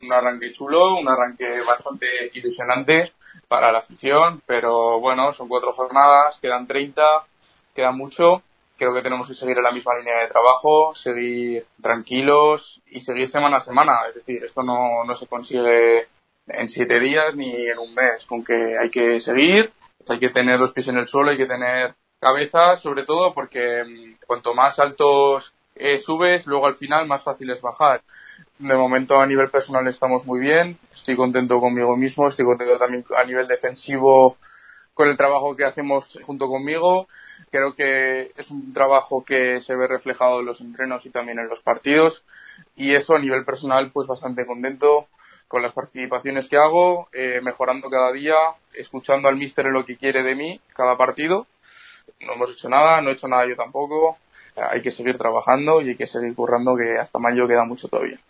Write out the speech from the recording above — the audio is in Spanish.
un arranque chulo, un arranque bastante ilusionante para la afición, pero bueno, son 4 jornadas, quedan 30, queda mucho. Creo que tenemos que seguir en la misma línea de trabajo, seguir tranquilos y seguir semana a semana. Es decir, esto no se consigue en 7 días ni en un mes. Con que hay que seguir, hay que tener los pies en el suelo, hay que tener cabeza, sobre todo porque cuanto más altos subes, luego al final más fácil es bajar. De momento a nivel personal estamos muy bien, estoy contento conmigo mismo, estoy contento también a nivel defensivo con el trabajo que hacemos junto conmigo. Creo que es un trabajo que se ve reflejado en los entrenos y también en los partidos, y eso a nivel personal pues bastante contento con las participaciones que hago, mejorando cada día, escuchando al míster en lo que quiere de mí cada partido. No hemos hecho nada, no he hecho nada yo tampoco. Hay que seguir trabajando y hay que seguir currando, que hasta mayo queda mucho todavía.